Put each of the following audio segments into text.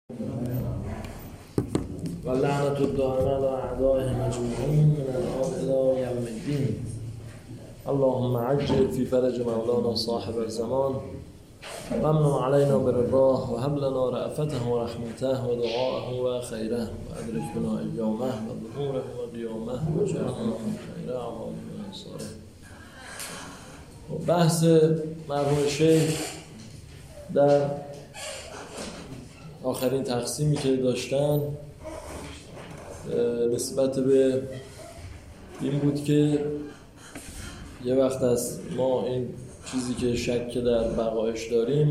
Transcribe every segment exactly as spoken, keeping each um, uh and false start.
و لعنت الدائمة على أعدائهم أجمعين من الآن إلى يوم الدين. اللهم عجل في فرج مولانا صاحب الزمان وامن علينا برضاه وهب لنا رأفته ورحمته ودعاءه وخيره وأدركنا اليومه وظهوره وقيامه وجعلنا من خير أعمالنا وأنصاره. بحث مرحوم شیخ در آخرین تقسیمی که داشتن نسبت به این بود که یه وقت از ما این چیزی که شک در بقایش داریم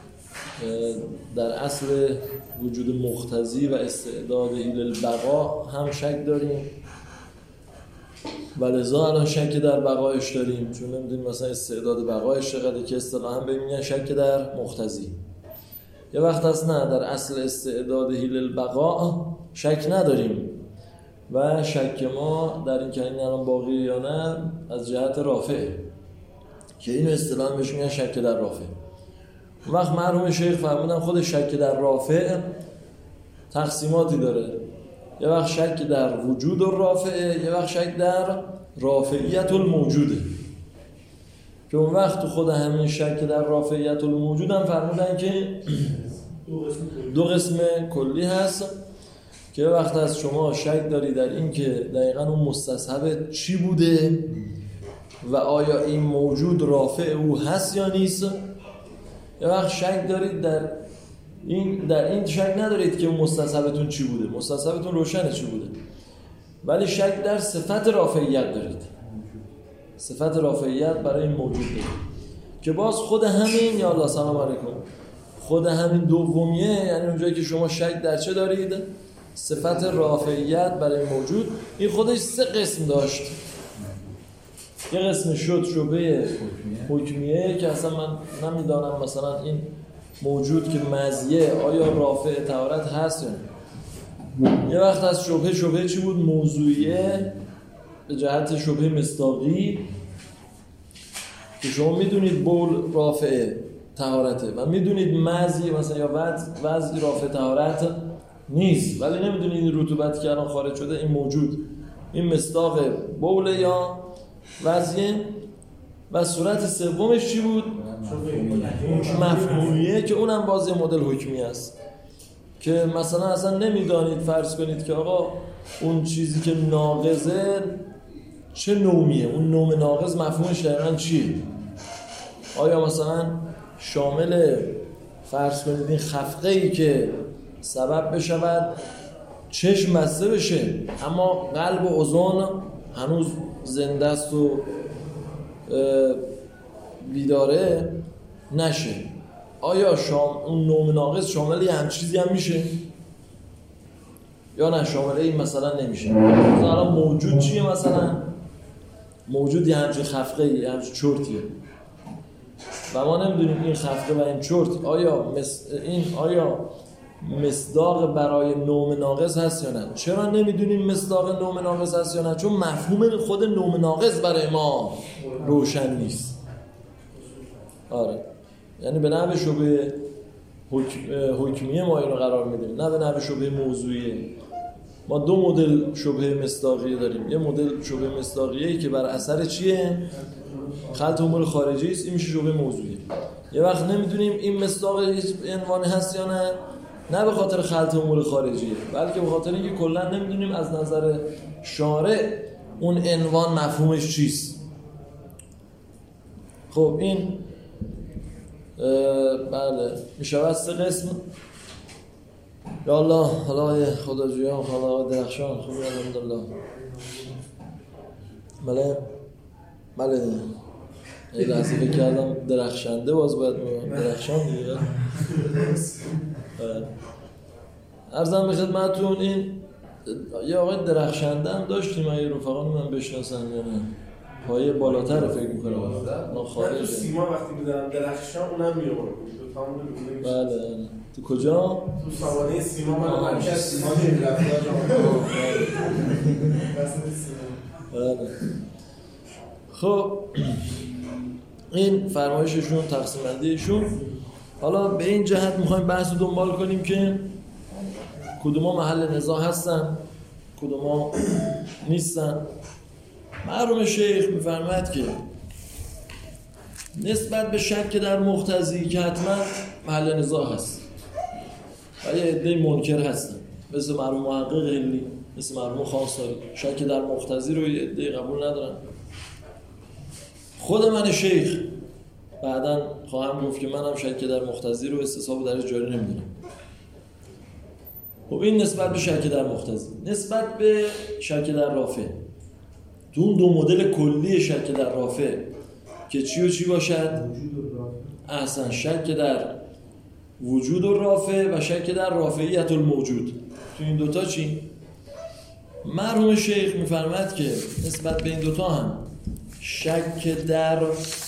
در اصل وجود مقتضی و استعداد البقا هم شک داریم و لذا الان شک در بقایش داریم، چون نمیدونیم مثلا استعداد بقایش چقدره که اصطلاحاً ببینن شک در مقتضی. یه وقت هست نه، در اصل استعداد البقا شک نداریم و شک ما در این که این الان باقی یا نه از جهت رافع که اینو اصطلاحاً بهش میگن شک در رافع. اون وقت مرحوم شیخ فرمودن خود شک در رافع تقسیماتی داره. یه وقت شک در وجود الرافعه، یه وقت شک در رافعیت الموجوده، که اون وقت تو خود همین شک در رافعیت الموجود هم فرمودن که دو قسم کلی هست که یه وقت از شما شک داری در این که دقیقاً اون مستصحب چی بوده و آیا این موجود رافع او هست یا نیست. یه وقت شک دارید در این در این شک ندارید که مستصحبتون چی بوده، مستصحبتون روشنه چی بوده، ولی شک در صفت رافعیت دارید، صفت رافعیت برای این موجود دارید که باز خود همین یا الله سلام علیکم خود همین دومیه، یعنی اونجایی که شما شک در چه دارید؟ صفت رافعیت برای موجود. این خودش سه قسم داشت. یه قسم شد شبه حکمیه که اصلا من نمیدانم مثلا این موجود که مزیه آیا رافع طهارت هست یا نه. یه وقت از شبه شبه چی بود؟ موضوعیه به جهت شبه مصداقی که شما میدونید بول رافع طهارته و میدونید مزی مثلا یا وضع وضعی رافع طهارت نیست، ولی نمیدونید این رطوبت که الان خارج شده این موجود این مصداق بول یا وضعیه. و صورت سومش چی بود؟ مفهومیه که اونم باز یه مدل حکمی است که مثلا اصلا نمیدانید فرض کنید که آقا اون چیزی که ناقضه چه نومیه، اون نوم ناقض مفهومش دقیقاً چیه. آیا مثلا شامل فرض کنید این خفقه‌ای که سبب بشود چشم بسته بشه اما قلب و اذن هنوز زنده است و بیداره نشه، آیا شام اون نوم ناقص شامل یه هم چیزی هم میشه یا نه شامل این مثلا نمیشه. مثلا موجود چیه؟ مثلا موجود یه همچین خفقه یه همچین چرتیه و ما نمیدونیم این خفقه و این چرت آیا مس... این آیا مصداق برای نوم ناقص هست یا نه. چرا نمیدونیم مصداق نوم ناقص هست یا نه؟ چون مفهوم خود نوم ناقص برای ما روشن نیست. آره، یعنی به نحو شبه حکم... حکمیه ما اینو قرار میدیم، نه به نحو شبه موضوعیه. ما دو مدل شبه مصداقیه داریم. یه مدل شبه مصداقیه که بر اثر چیه؟ خلط امور خارجی است، این میشه شبه موضوعیه. یه وقت نمیدونیم این مصداق عنوان هست یا نه، نه به خاطر خلط امور خارجیه بلکه به خاطر اینکه کلا نمیدونیم از نظر شارع اون عنوان مفهومش چیست. خب این بله میشود سه قسم. یا الله حالا خدا جویان حالا درخشان خوبی الحمدلله. بله بله این لحظه فکر کردم درخشنده باز باید میگم درخشان دیگه. عرضم به خدمتتون این یه آقای درخشنده هم داشتیم، اگه رفقان من بشناسن یا نه. پایه بالاتر فکر میکنم ما خارج سیما وقتی میدارم درخشان اونم میاره بله. تو کجا؟ تو سوانه سیما من مرکز سیما میرفتم. بله. خب این فرمایششون تقسیم بندیشون. حالا به این جهت میخوایم بحث رو دنبال کنیم که کدوما محل نزاع هستن کدوما نیستن. مرحوم شیخ میفرماید که نسبت به شک در مقتضی که حتما محل نزاع هست و یه عده منکر هستن مثل مرحوم محقق هلی، مثل مرحوم خانساری، شک در مقتضی رو یه عده قبول ندارن. خود من شیخ بعداً خواهم گفت که منم شک در مقتضی رو استصحاب درش جاری نمیدونم. خب این نسبت به شک در مقتضی. نسبت به شک در رافع، تو اون دو مدل کلی شک در رافع که چی و چی باشد؟ احسن، شک در وجود الرافع و شک در رافعیت الموجود. تو این دوتا چی؟ مرحوم شیخ میفرماید که نسبت به این دوتا هم شک در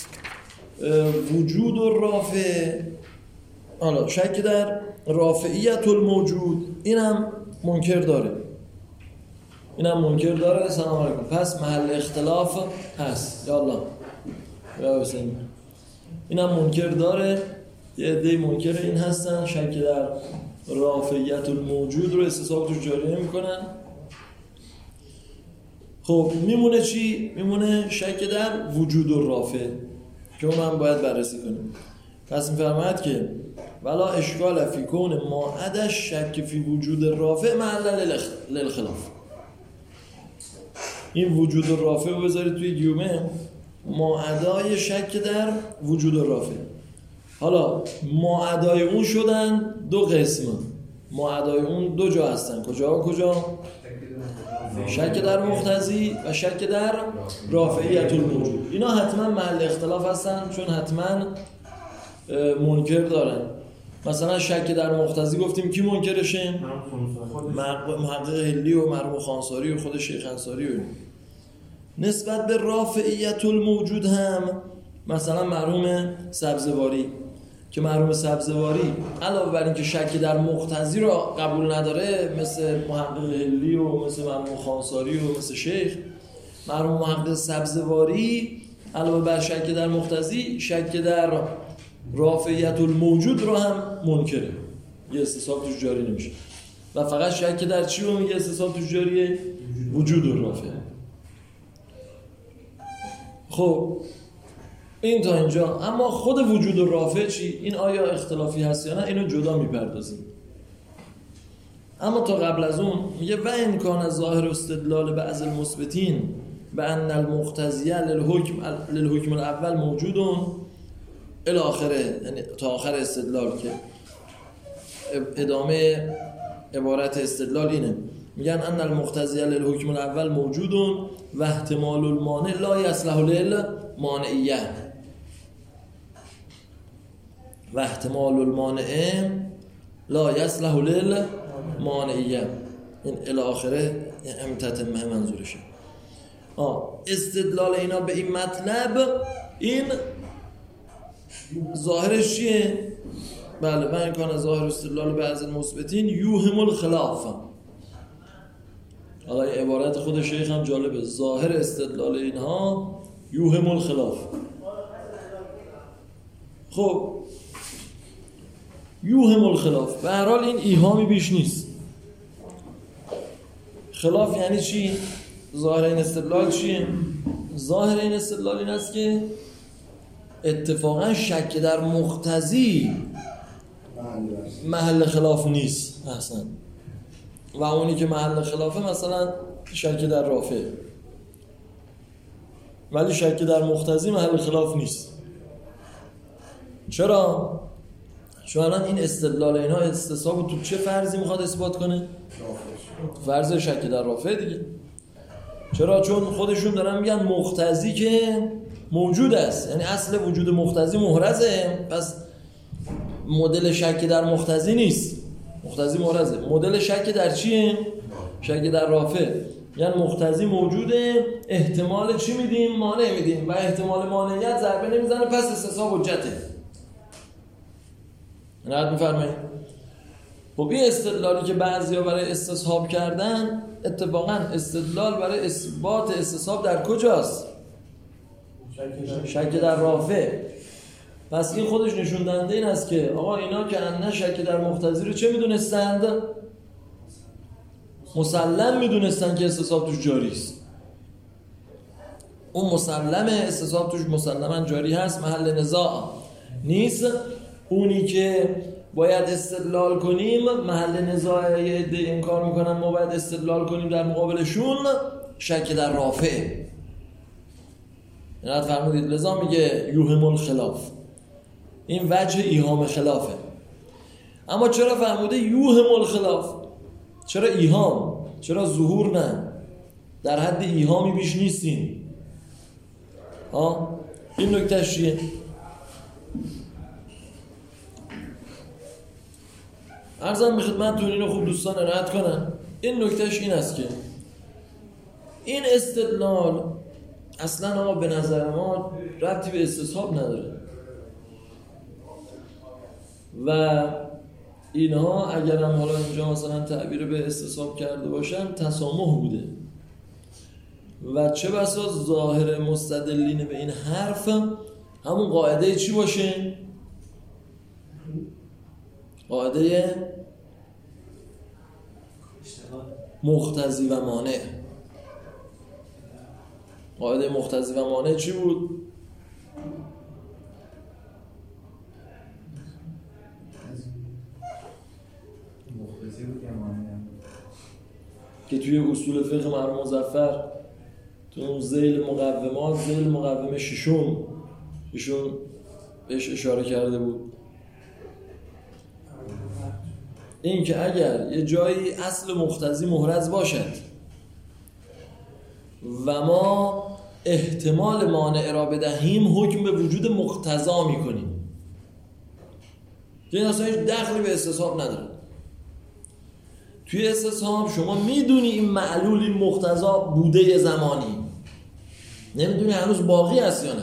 وجود الرافع، حالا شک در رافعیت الموجود، اینم منکر داره اینم منکر داره سلام علیکم. پس محل اختلاف هست. یا الله یا حسین، اینم منکر داره. یه عده منکر این هستن شک در رافعیت الموجود رو استصحاب توش جاری نمی‌کنن. خب میمونه چی؟ میمونه شک در وجود الرافع که اون هم باید بررسی کنیم. پس می‌فرماید که ولا اشکال فی کون ما عدش شک فی وجود الرافع محل للخلاف. این وجود الرافع رو بذارید توی گیومه، ماعدای شک در وجود الرافع. حالا ماعدای اون شدن دو قسم، ماعدای اون دو جا هستن. کجا و کجا؟ شک در مقتضی و شک در رافعیت الموجود. اینا حتما محل اختلاف هستن چون حتما منکر دارن. مثلا شک در مقتضی گفتیم کی منکرشه؟ محقق هلی و مرحوم خانساری و خود شیخ انصاری. و نسبت به رافعیت الموجود هم مثلا مرحوم سبزواری که مرحوم سبزواری علاوه بر اینکه شک در مقتضی رو قبول نداره مثل محقق هلی و مثل مرحوم خانساری و مثل شیخ، مرحوم محقق سبزواری علاوه بر شک در مقتضی شک در رافعیت الموجود رو هم منکره، یه استصحاب توش جاری نمیشه و فقط شک در چی رو میگه استصحاب توش جاریه؟ وجود الرافع. خب این تا اینجا. اما خود وجود الرافع چی؟ این آیا اختلافی هست یا نه؟ اینو جدا میپردازیم. اما تا قبل از اون میگه و ان کان ظاهر استدلال بعض المثبتین بان المقتضی للحکم للحکم الاول موجودون الی آخره، یعنی تا آخر استدلال که ادامه عبارت استدلال اینه، میگن ان المقتضی للحکم الاول موجودون و احتمال المانع لا یصلح للمانعیه و احتمال المانع لا یصلح للمانعیه. این الی آخره امتتمه منظورشه. آه استدلال اینا به این مطلب این ظاهرش چیه؟ بله و این کان ظاهر استدلال بعض المثبتین یوهم الخلاف. حالا عبارت خود شیخ هم جالبه، ظاهر استدلال اینها یوهم الخلاف. خب یوهم الخلاف به هر حال این ایهامی بیش نیست. خلاف یعنی چی؟ ظاهر این استدلال چیه؟ ظاهر این استدلال این است که اتفاقا شک در مقتضی محل خلاف نیست اصلا، و اونی که محل خلافه مثلا شک در رافع، ولی شک در مقتضی محل خلاف نیست. چرا؟ چون الان این استدلال اینها استصحاب تو چه فرضی میخواد اثبات کنه؟ فرض شک در رافع دیگه. چرا؟ چون خودشون دارن میگن مقتضی که موجود است، یعنی اصل وجود مقتضی محرزه، پس مدل شک در مقتضی نیست، مقتضی محرزه. مدل شک در چیه؟ شک در رافع. یعنی مقتضی موجوده، احتمال چی میدیم؟ مانع میدیم و احتمال مانعیت ضربه نمیزنه، پس استصحاب حجته. نهایت میفرمایید. خب این استدلالی که بعضیا برای استصحاب کردن، اتفاقا استدلال برای اثبات استصحاب در کجاست؟ شک در رافع. پس این خودش نشون دهنده این است که آقا اینا که ان شک در مقتضی رو چه میدونستند؟ مسلم میدونستن که استصحاب توش جاری است. اون مسلمه استصحاب توش مسلما جاری هست، محل نزاع نیست. اونی که باید استدلال کنیم محل نزاع، یه عده این کار میکنن ما باید استدلال کنیم در مقابلشون، شک در رافع. یعنی فرمودید لذا میگه یوهم الخلاف، این وجه ایهام خلافه. اما چرا فرموده یوهم الخلاف؟ چرا ایهام؟ چرا ظهور نه؟ در حد ایهامی بیش نیستیم. ها این نکته چیه؟ عرضم به خدمتتون اینو خوب دوستان عنایت کنن. این نکتهش این است که این استدلال اصلا آقا به نظر ما ربطی به استصحاب نداره و اینها اگر هم حالا اینجا مثلا تعبیر به استصحاب کرده باشن تسامح بوده و چه بسا ظاهر مستدلین به این حرف همون قاعده چی باشه؟ قاعده مقتضی و مانع. قاعده مقتضی و مانع چی بود؟ که توی اصول فقه مرحوم مظفر تو اون ذیل مقومات، ذیل مقومه ششم ایشون بهش اشاره کرده بود، این که اگر یه جایی اصل مقتضی محرز باشد و ما احتمال مانع را بدهیم حکم به وجود مقتضا میکنیم که این اصلا هیچ دخلی به استصحاب نداره. توی استصحاب شما میدونی این معلول این مقتضا بوده زمانی، نمیدونی هنوز باقی هست یا نه.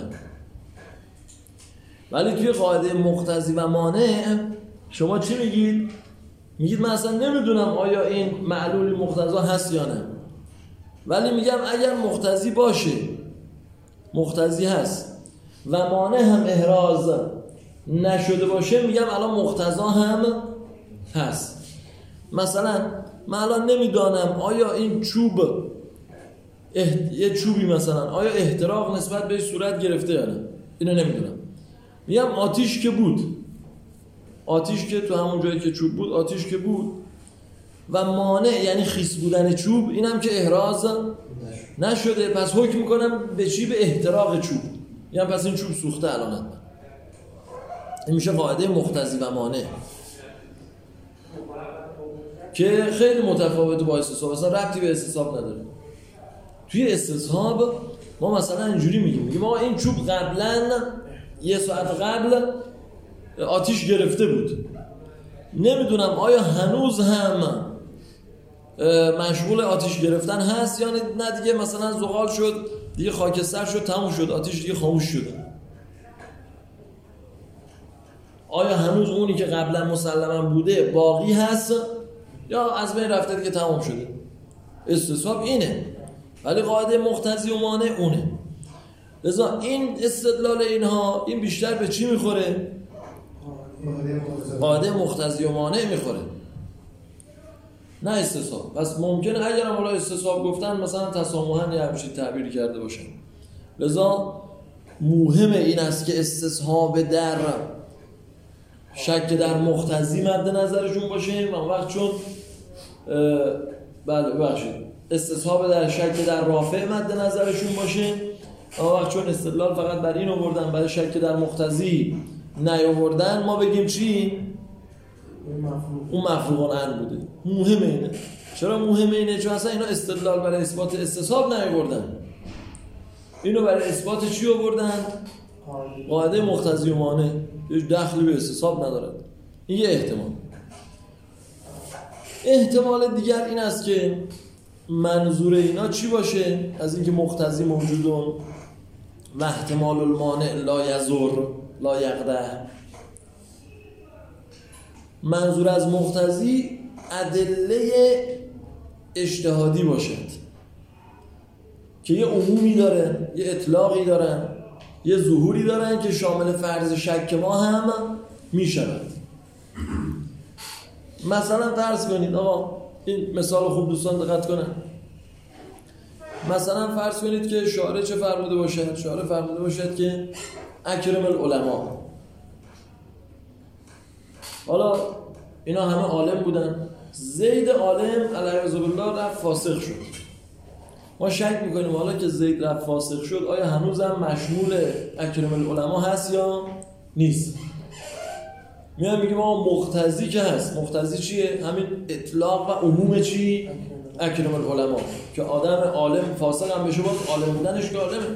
ولی توی قاعده مقتضی و مانع شما چی میگید؟ میگید من اصلا نمیدونم آیا این معلول مقتضا هست یا نه، ولی میگم اگر مقتضی باشه، مقتضی هست و مانع هم احراز نشده باشه، میگم الان مقتضا هم هست. مثلا من الان نمیدانم آیا این چوب احت... یه چوبی مثلا آیا احتراق نسبت بهش صورت گرفته یا نه، اینو نمیدونم. میگم آتیش که بود، آتیش که تو همون جایی که چوب بود آتیش که بود و مانع یعنی خیس بودن چوب اینم که احراز نشده، پس حکم میکنم به چی؟ به احتراق چوب. یعنی پس این چوب سوخته الان. این میشه قاعده مقتضی و مانع که خیلی متفاوته با استصحاب، اصلا ربطی به استصحاب نداره. توی استصحاب ما مثلا اینجوری میگیم، میگیم آقا این چوب قبلا یه ساعت قبل آتیش گرفته بود، نمیدونم آیا هنوز هم مشغول آتیش گرفتن هست یا نه، دیگه مثلا زغال شد، دیگه خاکستر شد، تموم شد، آتیش دیگه خاموش شده. آیا هنوز اونی که قبلا مسلما بوده باقی هست یا از بین رفته دیگه تمام شده؟ استصحاب اینه، ولی قاعده مقتضی و مانع اونه. لذا این استدلال اینها این بیشتر به چی میخوره؟ قاعده مقتضی و مانع میخوره، نه استصحاب. پس ممکنه اگر هم حالا استصحاب گفتن مثلا تسامحاً یه همچین تعبیری کرده باشن. لذا مهم این است که استصحاب در شک در مقتضی مد نظرشون باشه و اون وقت چون بله ببخشید استصحاب در شک در رافع مد نظرشون باشه و اون وقت چون استدلال فقط بر این آوردن برای شک در مقتضی نیاوردن ما بگیم چی؟ اون مفروغان ان بوده. مهم اینه. چرا مهم اینه؟ چون اصلا اینا استدلال برای اثبات استصحاب نیاوردن، اینو برای اثبات چی آوردن؟ قاعده مقتضی و مانع. هیچ دخلی به استصحاب ندارد. این یه احتمال. احتمال دیگر این است که منظور اینا چی باشه از اینکه مقتضی موجودون و احتمال المانع لا یضر لا یقدح. منظور از مقتضی ادله اجتهادی باشد که یه عمومی داره، یه اطلاقی دارن، یه ظهوری دارن که شامل فرض شک ما هم می شود. مثلا فرض کنید آقا این مثال خوب دوستان دقت کنن. مثلا فرض کنید که شاعر چه فرموده باشد؟ شاعر فرموده باشد که اکرم العلماء. حالا اینا همه عالم بودن، زید عالم علیه بالله رفت فاسق شد. ما شک میکنیم حالا که زید رفت فاسق شد آیا هنوزم مشمول اکرم العلماء هست یا نیست؟ میان میگیم آقا مقتضی که هست. مقتضی چیه؟ همین اطلاق و عموم چی؟ اکرم العلماء، که آدم عالم فاسق هم بشه باز عالم بودنش که عالمه.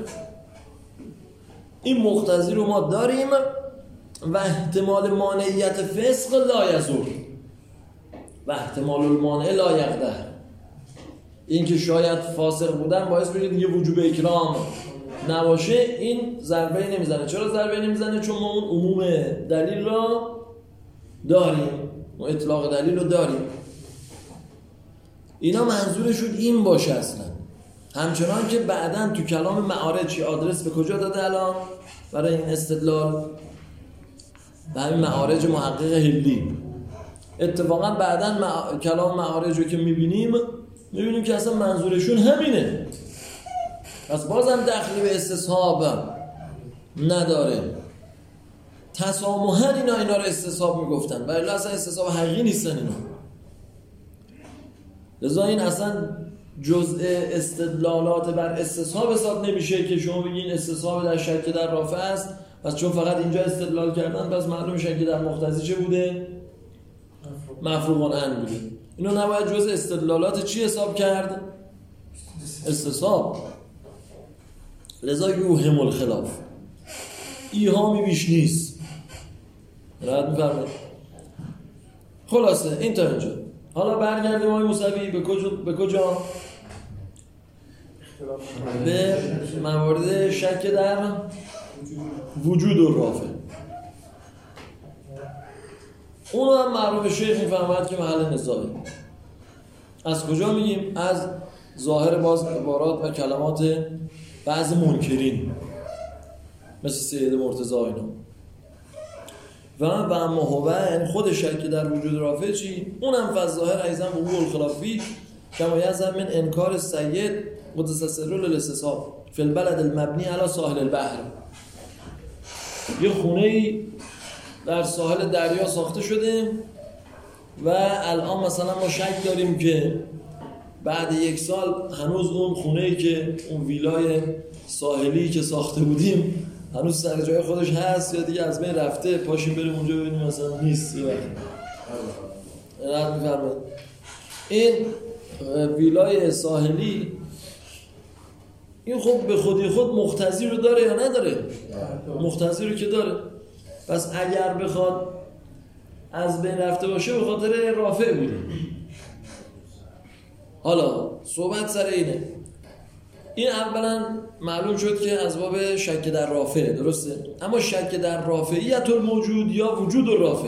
این مقتضی رو ما داریم و احتمال مانعیت فسق لا یزور و احتمال المانع لا یقدح. این که شاید فاسق بودن باعث بشه دیگه وجوب اکرام نباشه، این ضربه نمیزنه. چرا ضربه نمیزنه؟ چون ما اون عموم دلیل را داریم، ما اطلاق دلیل رو داریم. اینا منظورشون این باشه اصلا. همچنان که بعداً تو کلام معارج آدرس به کجا داده الان برای این استدلال؟ به همین معارج محقق هلی. اتفاقا بعداً مع... کلام معارج رو که میبینیم میبینیم که اصلا منظورشون همینه. پس بازم دخلی به استصحاب نداره. تسامحاً اینا اینا رو استصحاب میگفتن ولی اصلا استصحاب حقیقی نیستن اینا. لذا این اصلا جزء استدلالات بر استصحاب حساب نمیشه که شما بگین استصحاب در شک در رافع است، پس چون فقط اینجا استدلال کردن پس معلوم میشه که در مقتضی چه بوده؟ مفروغ عنه بوده. اینو نباید جزء استدلالات چی حساب کرد؟ استصحاب. لذا یوهم الخلاف، ایهامی بیش نیست. راحت میفرمایید؟ خلاصه این تا اینجا. حالا برگردیم آقای موسوی به کجا؟ به کجا؟ به موارد شک در وجود و رافع. اونو هم معروف شیخ میفهمد که محل نزاعی. از کجا میگیم؟ از ظاهر باز عبارات و کلمات بعض منکرین مثل سید مرتضی اینا. و و اما هو، یعنی خود شک در وجود رافع چی؟ اونم فظاهر ایضا وقوع الخلافی کما یزم من انکار سید قدس سره للاستصحاب فی البلد المبنی علی ساحل البحر. یه خونه‌ای در ساحل دریا ساخته شده و الان مثلا ما شک داریم که بعد یک سال هنوز اون خونه‌ای که اون ویلای ساحلی که ساخته بودیم هنوز سر جای خودش هست یا دیگه از بین رفته، پاشیم بریم اونجا ببینیم مثلا نیست. یه وقت رد می‌فرمایید این ویلای ساحلی این خب به خودی خود مقتضی رو داره یا نداره؟ مقتضی رو که داره. پس اگر بخواد از بین رفته باشه به خاطر رافع بوده. حالا صحبت سر اینه. این اولا معلوم شد که از باب شک در رافع، درسته؟ اما شک در رافعیت الموجود یا وجود الرافع؟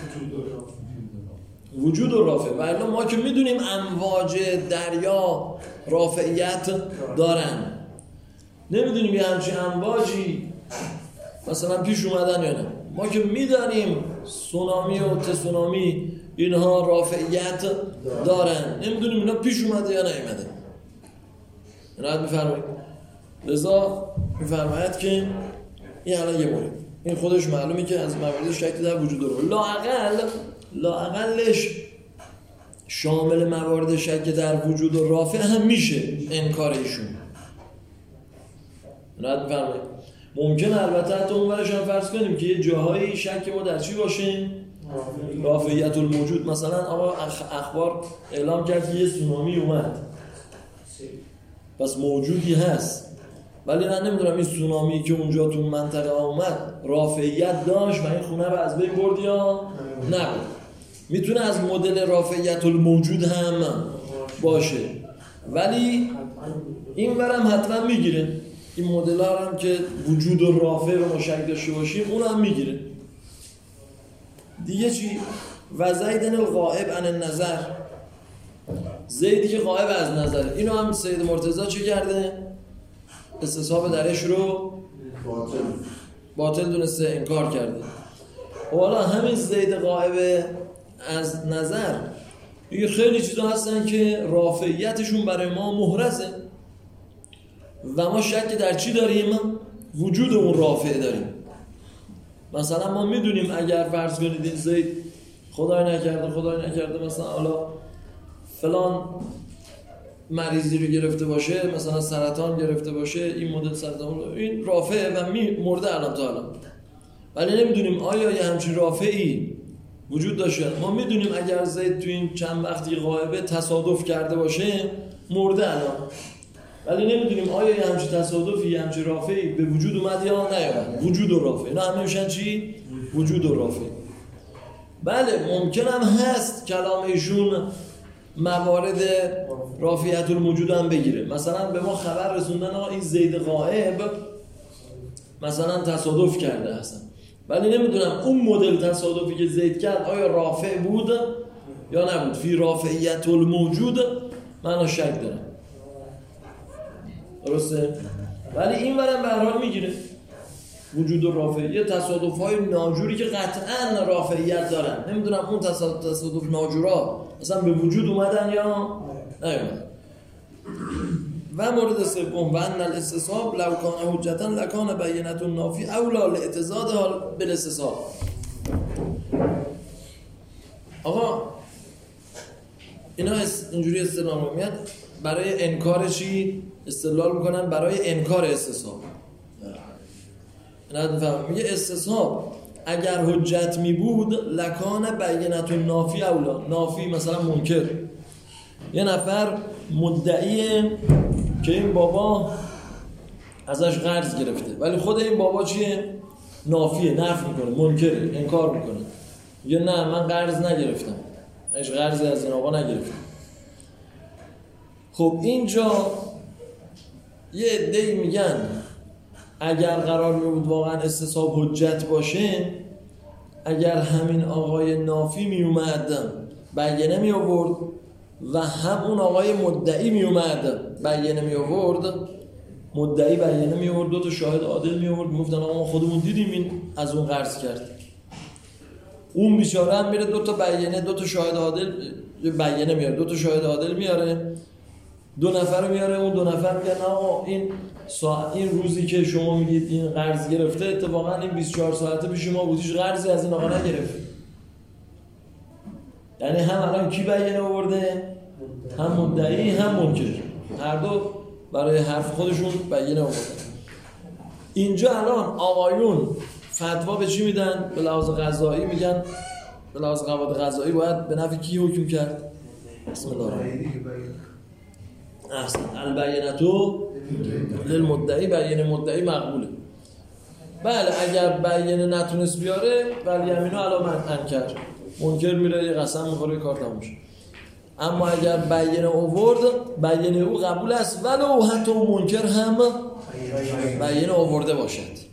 وجود الرافع. و الا ما که میدونیم امواج دریا رافعیت دارن، نمیدونیم یه همچین امواجی مثلا پیش اومدن یا نه. ما که میدانیم سونامی و تسونامی اینها رافعیت دارن، نمیدونیم اینا پیش اومده یا نیومده. راحت میفرمایید؟ لذا میفرماید که این الان یه مورد این خودش معلومه که از موارد شک در وجود داره. لااقل لااقلش شامل موارد شک در وجود و رافع هم میشه انکار ایشون. راحت میفرمایید؟ ممکنه البته حتی اون ورش هم فرض کنیم که یه جاهایی شک ما در چی باشه؟ رافعیت الموجود. مثلا آقا اخبار اعلام کرد که یه سونامی اومد، پس موجودی هست، ولی من نمیدونم این سونامی که اونجا تو منطقه اومد رافعیت داشت و این خونه رو از بین برد یا نبود. میتونه از مدل رافعیت الموجود هم باشه، ولی این ورم حتما میگیره. این مدل ها هم که وجود و رافع رو مشک داشته باشیم اون هم میگیره دیگه. چی؟ و زیدن الغائب عن النظر، زیدی که غائب از نظره. اینو هم سید مرتضی چه کرده؟ استصحاب درش رو باطل باطل دونسته، انکار کرده. و حالا همین زید غائب از نظر میگه خیلی چیزا هستن که رافعیتشون برای ما محرزه و ما شک در چی داریم؟ وجود اون رافع داریم. مثلا ما میدونیم اگر فرض کنید این زید خدای نکرده خدای نکرده مثلا حالا فلان مریضی رو گرفته باشه، مثلا سرطان گرفته باشه، این مدل سرطان این رافعه و می مرده الان تا الان، ولی نمیدونیم آیا یه همچین رافعی وجود داشته. ما میدونیم اگر زید تو این چند وقتی غایبه تصادف کرده باشه مرده الان، ولی نمیدونیم آیا یه همچین تصادفی یه همچین رافعی به وجود اومد یا نیامد. وجود و رافع اینا همه میشن چی؟ وجود و رافع. بله ممکن هم هست کلام ایشون موارد رافعیت الموجود هم بگیره. مثلا به ما خبر رسوندن آقا این زید غائب مثلا تصادف کرده هستن، ولی نمیدونم اون مدل تصادفی که زید کرد آیا رافع بود یا نبود. فی رافعیت الموجود من شک دارم، درسته؟ ولی این برم به هر حال میگیره وجود و رافعیت. تصادف‌های ناجوری که قطعاً رافعیت دارن، نمیدونم اون تصادف تصادف ناجورا مثلا به وجود اومدن یا نیومدن. و مورد سوم و ان الاستصحاب لو کان حجتا لکان بینة النافی اولا لاعتضادها بالاستصحاب. آقا اینا اینجوری استدلال میاد برای انکار چی؟ استدلال میکنن برای انکار استصحاب. میگه استصحاب اگر حجت می بود لکان بینة النافی اولا. نافی مثلا منکر، یه نفر مدعیه که این بابا ازش قرض گرفته، ولی خود این بابا چیه؟ نافیه، نفی میکنه، منکره، انکار میکنه، میگه نه من قرض نگرفتم، من هیچ قرضی از این آقا نگرفتم. خب اینجا یه عده‌ای میگن اگر قرار می بود واقعا استصحاب حجت باشه، اگر همین آقای نافی می اومد بیانه می آورد و هم اون آقای مدعی می اومد بیانه می آورد، مدعی بیانه می آورد، دو تا شاهد عادل می آورد، میگفتن آقا ما خودمون دیدیم این از اون قرض کرد، اون بیچاره هم میره دو تا بیانه، دو تا شاهد عادل بیانه میاره، دو تا شاهد عادل میاره، دو نفر میاره، اون دو نفر میگن آقا این ساعت این روزی که شما میگید این قرض گرفته اتفاقا این بیست و چهار ساعته پیش ما بود، هیچ قرضی از این آقا نگرفت. یعنی هم الان کی بیانه آورده؟ هم مدعی هم منکر، هر دو برای حرف خودشون بیانه آوردن. اینجا الان آقایون فتوا به چی میدن؟ به لحاظ قضایی میگن به لحاظ قواعد قضایی باید به نفع کی حکم کرد؟ بسم الله الرحمن احسن. البینتو للمدعی، بیانه مدعی مقبوله. بله اگر بیانه نتونست بیاره ولی یمینو علامت انکر، منکر میره یه قسم میخوره کار تموم میشه. اما اگر بیانه آورد بیانه او قبول است ولو حتی اون منکر هم بیانه آورده باشد.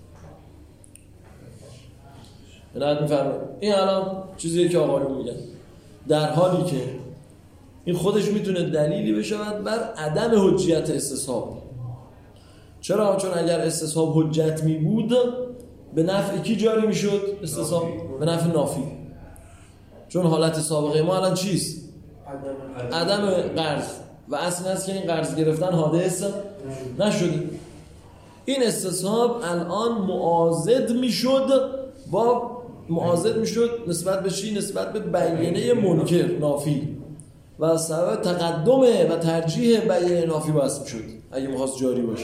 بنابراین میفهمید این الان چیزیه که آقایون میگن، در حالی که این خودش میتونه دلیلی بشود بر عدم حجیت استصحاب. چرا؟ چون اگر استصحاب حجت می بود به نفع کی جاری میشد؟ استصحاب به نفع نافی. چون حالت سابقه ما الان چیست؟ عدم قرض و اصل است که این قرض گرفتن حادث نشده. این استصحاب الان معاضد میشد با معاضد میشد نسبت به چی؟ نسبت به بیانه منکر نافی و سبب تقدم و ترجیح بیانه نافی باعث میشد اگه میخواست جاری باشه.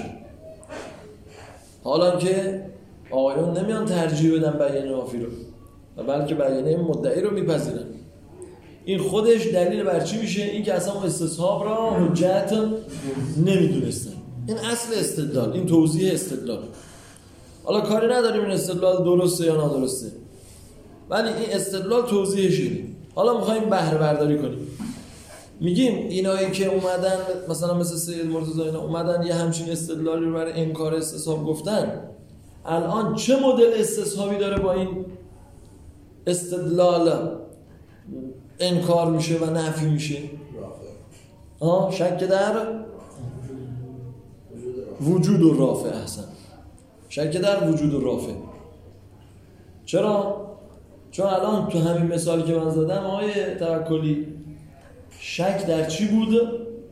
حالا که آقایون نمیان ترجیح بدن بیانه نافی رو و بلکه بیانه مدعی رو میپذیرن، این خودش دلیل بر چی میشه؟ این که اصلا استصحاب را حجت نمیدونستن. این اصل استدلال، این توضیح استدلال. حالا کاری نداریم این استدلال درسته یا نادرسته، ولی این استدلال توضیحش اینه. حالا میخوایم بهره برداری کنیم، میگیم اینایی که اومدن مثلا مثل سید مرتضی اینا اومدن یه همچین استدلالی رو برای انکار استصحاب گفتن، الان چه مدل استصحابی داره با این استدلال انکار میشه و نفی میشه؟ آه شک در وجود و رافع. احسن، شک در وجود و رافع. چرا؟ چون الان تو همین مثالی که من زدم آقای توکلی شک در چی بود؟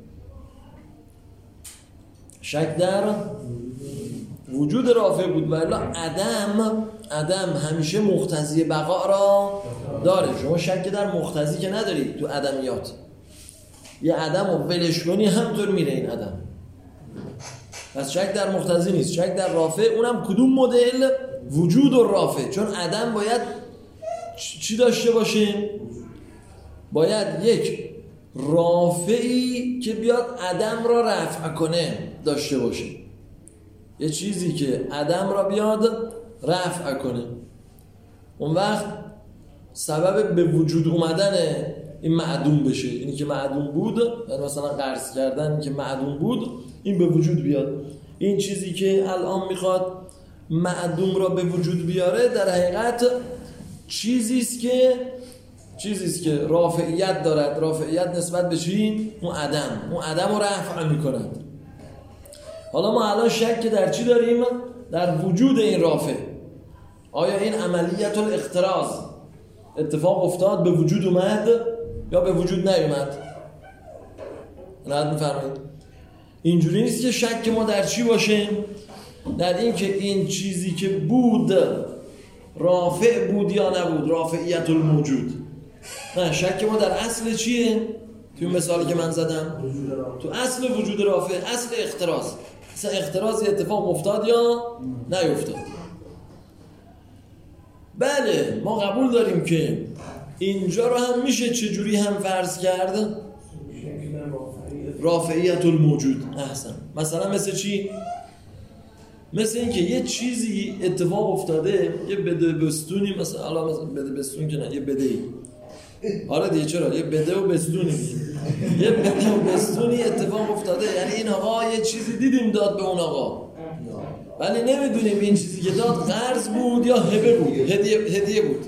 شک در وجود رافع بود. ولی عدم عدم همیشه مقتضی بقا را داره. شما شک در مقتضی که نداری تو عدمیات. یه عدم رو ولش کنی همطور میره این عدم. پس شک در مقتضی نیست، شک در رافع. اونم کدوم مدل؟ وجود و رافع. چون عدم باید چی داشته باشه؟ باید یک رافعی که بیاد عدم را رفع کنه داشته باشه. یه چیزی که عدم را بیاد رفع کنه. اون وقت سبب به وجود اومدن این معدوم بشه. اینی که معدوم بود، یعنی مثلا قرض کردن که معدوم بود، این به وجود بیاد. این چیزی که الان میخواد معدوم را به وجود بیاره در حقیقت چیزیست که چیزیست که رافعیت دارد. رافعیت نسبت به چی؟ اون عدم. اون عدم رو رفع میکند. حالا ما الان شک در چی داریم؟ در وجود این رافع. آیا این عملیت الاختراز اتفاق افتاد، به وجود اومد یا به وجود نیومد؟ رد میفرمایید. اینجوری نیست که شک ما در چی باشه؟ در این که این چیزی که بود رافع بود یا نبود، رافعیت الموجود. نه، شک ما در اصل چیه؟ تو مثالی که من زدم تو اصل وجود رافع، اصل اختراز. مثلا اختراز اتفاق افتاد یا نیفتاد. بله ما قبول داریم که اینجا رو هم میشه چجوری هم فرض کرد؟ رافعیت الموجود. احسن. مثلا مثل چی؟ مثل این که یه چیزی اتفاق افتاده، یه بده بستونی، مثلا الان مثلا بده بستون که نه، یه بدهی. آره دیگه چرا؟ یه بده و بستونی یه بده و بستونی اتفاق افتاده. یعنی این آقا یه چیزی دیدیم داد به اون آقا، ولی نمیدونیم این چیزی که داد قرض بود یا هبه بود، هدیه, هدیه بود.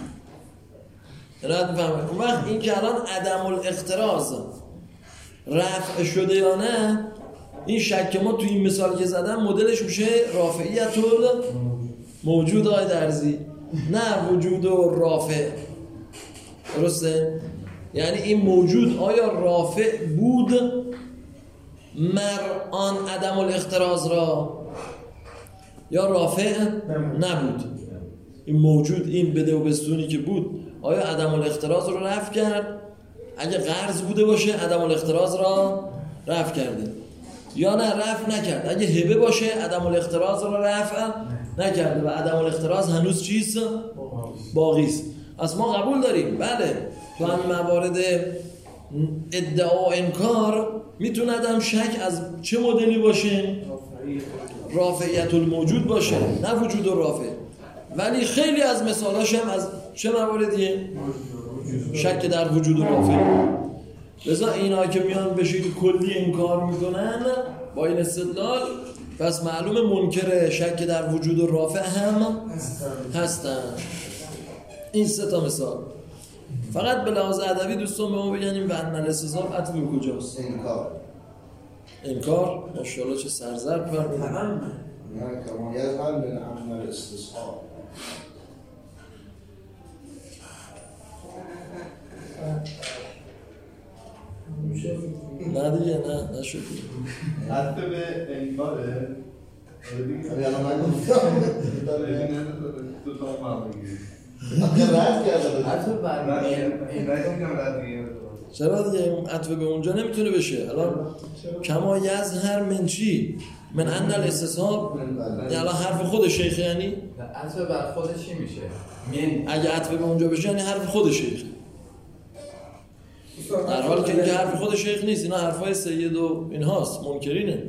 رد میفهمید؟ اون وقت این که الان عدم الاختراز رفع شده یا نه، این شک ما تو این مثال که زدم مدلش میشه رافعیت موجود آقای درزی، نه وجود و رافع. درسته؟ یعنی این موجود آیا رافع بود مر آن عدم الاختراز را یا رافع نبود؟ این موجود، این بده و بستونی که بود، آیا عدم الاختراز رو رفع کرد؟ اگه قرض بوده باشه عدم الاختراز را رفع کرده، یا نه رفع نکرد. اگه هبه باشه عدم الاختراز را رفع نکرده و عدم الاختراز هنوز چیست؟ باقیست. از ما قبول داریم بله تو همین موارد ادعا و انکار میتوند هم شک از چه مدلی باشه؟ رافعیت الموجود باشه، نه وجود و رافع. ولی خیلی از مثالاش هم از چه مواردیه؟ شک در وجود و رافع. لذا اینا که میان به شکل کلی انکار میکنن با این استدلال، پس معلوم منکر شک در وجود و رافع هم هستن. این سه تا مثال. فقط به لحاظ ادبی دوستان به ما بگنیم و ان الاستثاب عطف به کجاست؟ انکار. انکار ماشاءالله چه سرزرد فرمودید. نه کما یظهر من ان الاستثاب. نه دیگه نه نشد. عطف به انکاره. یعنی من گفتم تو تا ما بگیری. رد کرده. عطف بر این رد دیگه. چرا دیگه عطف به اونجا نمیتونه بشه؟ الان کما یظهر من چی؟ من ان الاستثاب. یعنی الان حرف خود شیخ، یعنی عطف بر خود چی میشه؟ من اگه عطف به اونجا بشه یعنی حرف خود شیخ، در حالی که اینکه حرف خود شیخ نیست. اینا حرفای سید و این هاست، منکرینه.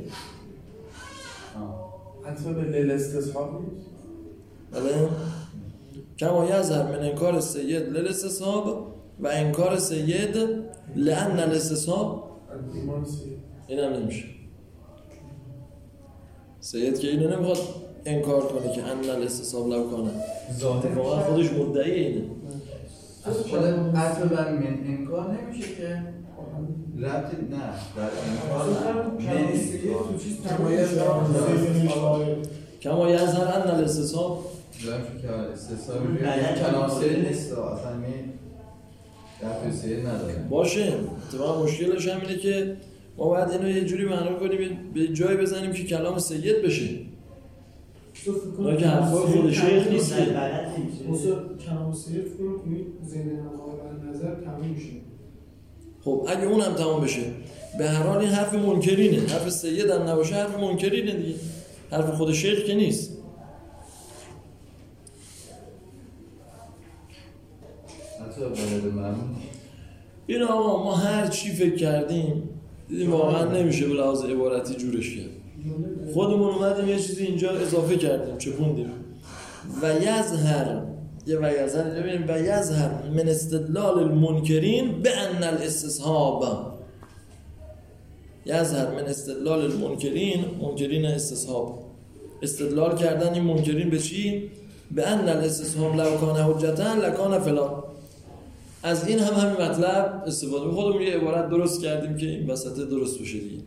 عطف به لیل استصحاب نیست؟ بله کما یظهر من انکار سید لیل استصحاب و انکار سید لأن الاستصحاب. این هم نمیشه. سید که اینو نمیخواد انکار کنه که ان الاستصحاب لو کنه، واقعا خودش مدعی اینه. از خود عطف بر من انکار نمیشه که ربطی نه در انکار کما یظهر ان الاستصحاب. دارم فکر که استصحاب یعنی کلام سری نیست اصلا. می رفت سیر نداره باشه. اتفاقا مشکلش هم اینه که ما باید اینو یه جوری معنا کنیم به جای بزنیم که کلام سید بشه. ما که حرفای خود شیخ نیست که مثلا کلام سید فکر کنید زنده نقابل نظر تموم میشه. خب اگه اون هم تمام بشه به هر حال این حرف منکرینه. حرف سید هم نباشه حرف منکرینه دیگه. حرف خود شیخ که نیست. حتی بلد معمول این آقا ما هر چی فکر کردیم دیدیم واقعا نمیشه به لحاظ عبارتی جورش کرد. خودمون اومدیم یه چیزی اینجا اضافه کردیم چپوندیم و یظهر یه و یظهر ببینیم و یظهر من استدلال المنکرین به ان الاستصحاب یظهر من استدلال المنکرین منکرین استصحاب استدلال کردن این منکرین به چی؟ به ان الاستصحاب لو کان حجتا لکان فلان. از این هم همین مطلب استفاده می خودمون یه عبارت درست کردیم که این وسط درست بشه دیگه.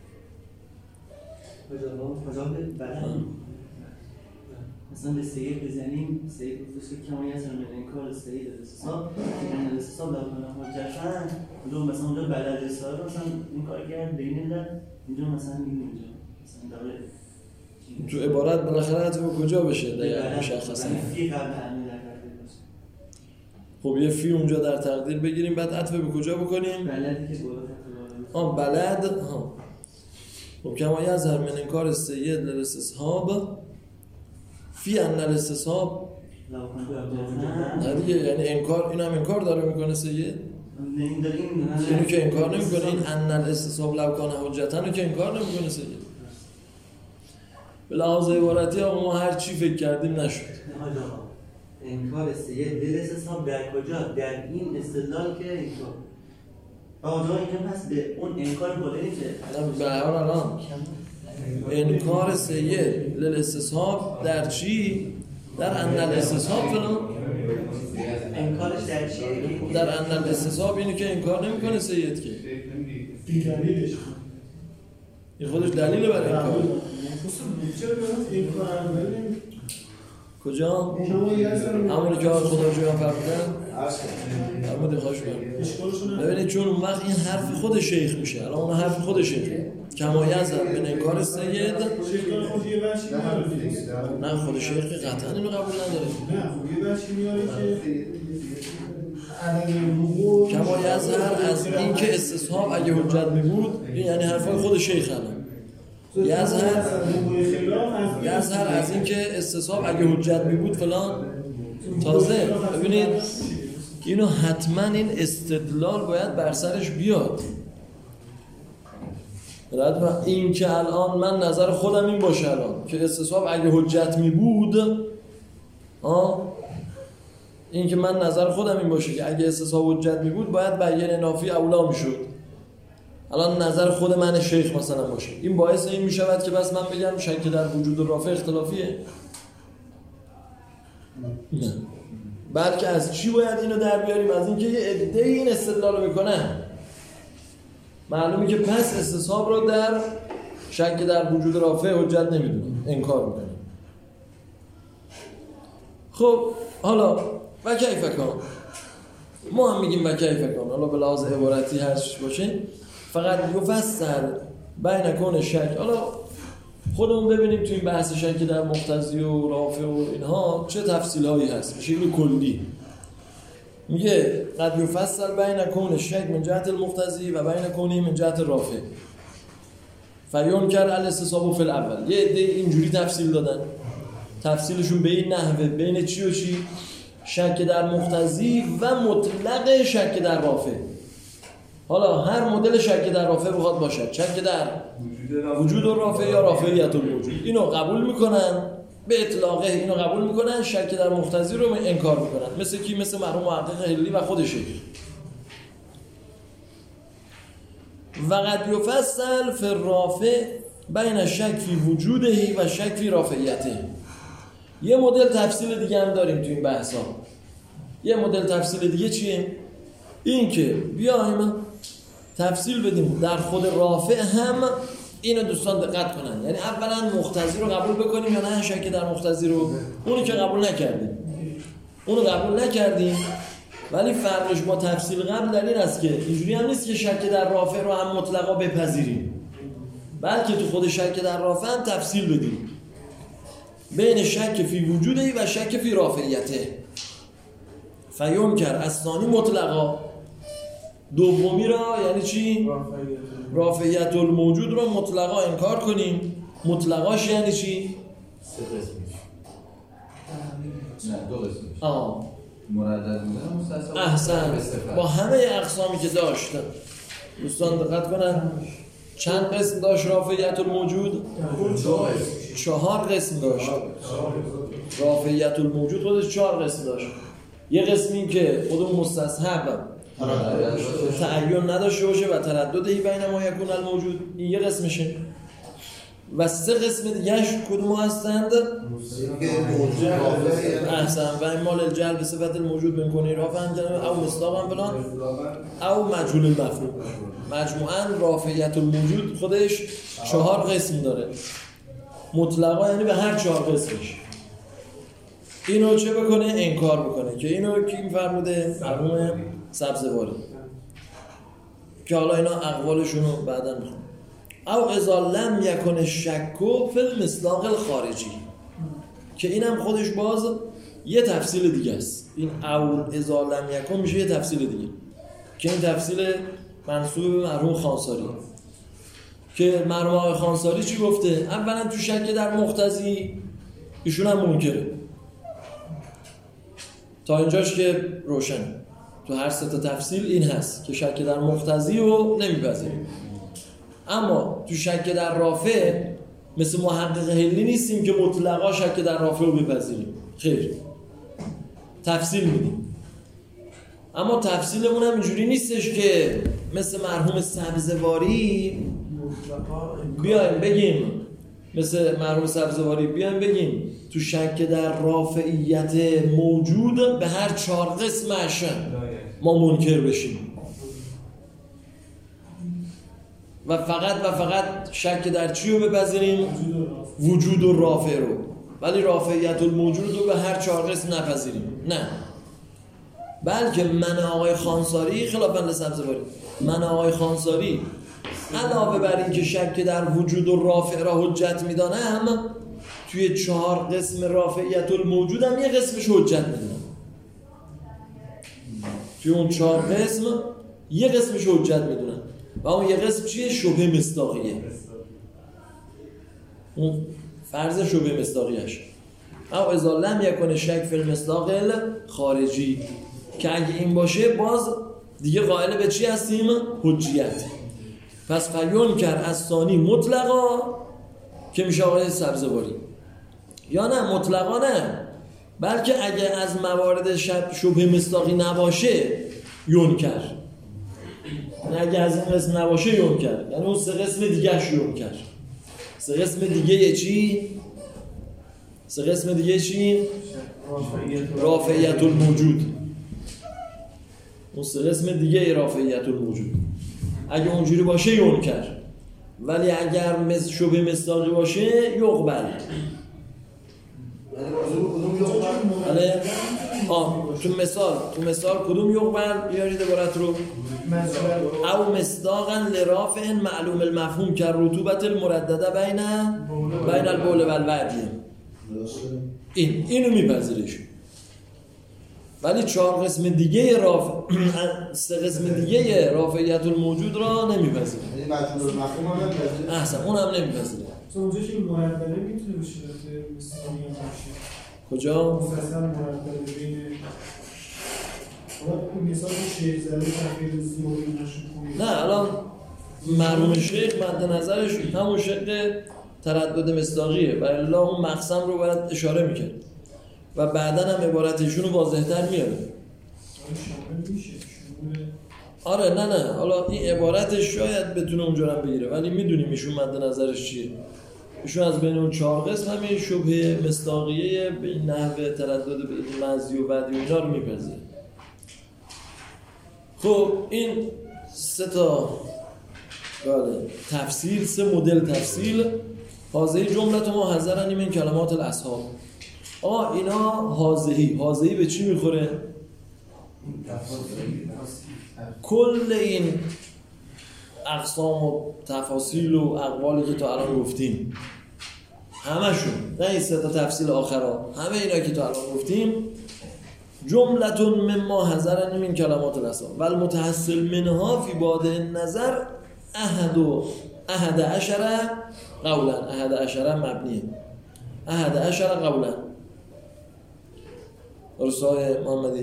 مثلا به سید بزنیم سید گفتش که کما یزر من انکار سید الاستصحاب که من الاستصحاب لو کان حجتا اونجا مثلا اونجا بلد رساله مثلا این کار کرد بین الله اینجا مثلا این اینجا مثلا داره تو عبارت بالاخره حتی به کجا بشه دقیق مشخصا. فی قبل همین در تقدیر باشه. خب یه فی اونجا در تقدیر بگیریم بعد عطف به کجا بکنیم؟ بلدی که بالا آه بلد ها. خب کما یظهر من انکار سید للاستصحاب فی ان الاستصحاب لو کان نه دیگه یعنی انکار این هم انکار داره میکنه سید این داره این اینو که انکار نمیکنه این ان الاستصحاب لو کان حجتا رو که انکار نمیکنه سید. به لحاظ عبارتی آقا ما هر چی فکر کردیم نشد. انکار سید دل استصحاب در کجا؟ در این استدلال که انکار آجا اینجا پس به اون انکار بوده نیست نه به هر حال الان انکار سید للاستصحاب در چی؟ در ان الاستصحاب فلان انکارش در چیه؟ در ان الاستصحاب اینو که انکار نمیکنه سید که دلیلش این خودش دلیل برای انکار. چرا این کار رو ببینیم کجا؟ همونی که آقای خدا جویان فرمودن فرمودی خواهش کنم ببینید چون اون وقت این حرف خود شیخ میشه. الان اون حرف خود شیخه کما یظهر من انکار سید نه خود شیخ که قطعا اینو قبول نداره. نه خب یه بخشی میاره که کما یظهر از این که استصحاب اگه حجت می بود این یعنی حرفای خود شیخ الان یظهر یظهر از این که استصحاب اگه حجت می بود فلان. تازه ببینید اینو حتما این استدلال باید بر سرش بیاد. این که الان من نظر خودم این باشه الان که استصحاب اگه حجت می بود آه این که من نظر خودم این باشه که اگه استصحاب حجت می بود باید بیان نافی اولا می شد. الان نظر خود من شیخ مثلا باشه این باعث این می شود که بس من بگم شک در وجود رافع اختلافیه؟ نه. بلکه از چی باید اینو در بیاریم؟ از اینکه یه عده این استدلال رو میکنن. معلومه که پس استصحاب رو در شک در وجود رافع حجت نمیدونن انکار میکنن. خب حالا و کیف کان ما هم میگیم و کیف کان حالا به لحاظ عبارتی هر چیز باشه فقط یفسر بین کون شک. حالا خودمون ببینیم تو این بحث شک در مقتضی و رافع و اینها چه تفصیل هایی هست به شکل کلی. میگه قد یفسر بین کون شک من جهت المقتضی و بین کونی من جهت رافع فیون کرد الاستصحاب فی الاول. یه عده اینجوری تفصیل دادن تفصیلشون به این نحوه بین چی و چی؟ شک در مقتضی و مطلق شک در رافع. حالا هر مدل شک در رافع بخواد باشد شک در وجود و رافع یا رافعیت الوجود اینو قبول میکنن به اطلاقه اینو قبول میکنن. شک در مقتضی رو انکار میکنن مثل کی؟ مثل مرحوم محقق هلی و خود شیخ. و قد یفصل فی الرافع بین شک فی وجوده و شک فی رافعیته. یه مدل تفصیل دیگه هم داریم تو این بحثا. یه مدل تفصیل دیگه چیه؟ این که بیایم تفصیل بدیم در خود رافع هم اینو دوستان دقت کنن. یعنی اولا مقتضی رو قبول بکنیم یا نه شک در مقتضی رو. اونی که قبول نکردیم اونو قبول نکردیم ولی فرقش با تفصیل قبل در این است که اینجوری هم نیست که شک در رافع رو هم مطلقا بپذیریم، بلکه تو خود شک در رافع هم تفصیل بدیم بین شک فی وجودی و شک فی رافعیته. فینکر الثانی مطلقا، دومی را یعنی چی؟ رافعیت الموجود را مطلقا انکار کنیم. مطلقاش یعنی چی؟ سه قسمیش نه دو قسمیش آه مردد بودن مستثنا احسن. با همه اقسامی که داشتن دوستان دقت کنن چند قسم داشت رافعیت الموجود؟ چهار قسم داشت. رافعیت الموجود خودش چهار قسم داشت. یه قسمی که خودمون مستصحب تعین نداشته باشه و ترددی بین ما یکون الموجود، این یه قسمشه. و سه قسم دیگهش کدوم هستند؟ احسن. و اعمال الجهل به صفت الموجود میکنی رافع هم جنبه او مصداق هم فلان او مجهول المفهوم. مجموعاً رافعیت الموجود خودش چهار قسم داره مطلقا، یعنی به هر چهار قسمش. اینو چه بکنه؟ انکار بکنه. که اینو کی فرموده؟ مرحوم سبزواری، که حالا اینا اقوالشونو بعداً میخونم. او اذا لم یکن الشک فی المصداق الخارجی، که اینم خودش باز یه تفصیل دیگه است. این او اذا لم یکن میشه یه تفصیل دیگه، که این تفصیل منسوب به مرحوم خانساری. که مرحوم آقای خانساری چی گفته؟ اولا تو شک در مقتضی ایشون هم منکره. تا اینجاش که روشن تو هر سه تا تفصیل این هست که شک در مقتضی رو نمیپذیریم. اما تو شک در رافع مثل محقق حلی نیستیم که مطلقا شک در رافع رو بپذیریم. خیر، تفصیل میدیم. اما تفصیلمون هم اینجوری نیستش که مثل مرحوم سبزواری بیایم بگیم مثل مرحوم سبزواری بیایم بگیم تو شک در رافعیت موجود به هر چهار قسمش ما منکر بشیم و فقط و فقط شک در چی رو بپذیریم؟ وجود و رافع رو، ولی رافعیت الموجود رو به هر چهار قسم نپذیریم. نه، بلکه من آقای خانساری خلافاً لسبزواری، من آقای خانساری علاوه بر این که شک در وجود و رافع را حجت میدانم، توی چهار قسم رافعیت الموجود هم یه قسمش حجت میدونم. توی اون چهار قسم یه قسمش حجت میدونم و اون یه قسم چیه؟ شبه مصداقیه. اون فرض شبه مصداقیش او اذا لم یکن شک فی المصداق خارجی، که اگه این باشه باز دیگه قائل به چی هستیم؟ حجیت. پس فینکر الثانی مطلقا، که میشه آقای سبزواری، یا نه مطلقا نه، بلکه اگه از موارد شبه مصداقی نباشه ینکر. اگه از این قسم نباشه ینکر، یعنی اون سه قسم دیگه ش ینکر. سه قسم دیگه چی؟ سه قسم دیگه چی؟ رافعیت الموجود. اون سه قسم دیگه رافعیت الموجود اگه اونجوری باشه ینکر، ولی اگر مز شبه مصداقی باشه یقبل. بله. آه تو مثال تو مثال کدوم یقبل؟ بیارید عبارت رو. او مصداقا لرافع معلوم المفهوم که رطوبت المردده بین بین البول و الودی. این اینو میپذیرش. ولی چهار قسم دیگه رافع سه قسم دیگه رافعیت الموجود را نمیپذیره. یعنی مجهول المفهوم هم نمیپذیره. احسن، اونم نمیپذیره. اونجا که مردده میتونه به صورت مصداقی باشه. کجا؟ مثلا مردده بین اون مثال شیخ زده تغییر زیادی نشون. نه الان مرحوم شیخ مد نظرش همون شکل تردد مصداقیه و الا اون مقسم رو باید اشاره میکرد و بعداً هم عبارتشون رو واضح‌تر میاره. آره نه نه حالا این عبارتش شاید بتونه اونجا هم بگیره، ولی میدونیم ایشون مد نظرش چیه. ایشون از بین اون چهار قسم همین شبه مصداقیه به این نحوه تردد به مزی و بعدی و اینا رو میپذیره. خب این سه تا بله تفصیل، سه مدل تفصیل. حاضری جملت ما حذرنی من کلمات الاصحاب. آه اینا حاضری حاضری به چی میخوره؟ کل این اقسام و تفاصیل و اقوالی که تا الان گفتیم همشون، نه این سه تا تفصیل آخرا، همه اینا که تا الان گفتیم جملتون مما حذرن من کلمات الاسا و المتحصل منها فی بعد النظر احد و احد عشر قولا. احد عشر مبنیه، احد عشر قولا. درست های محمدی؟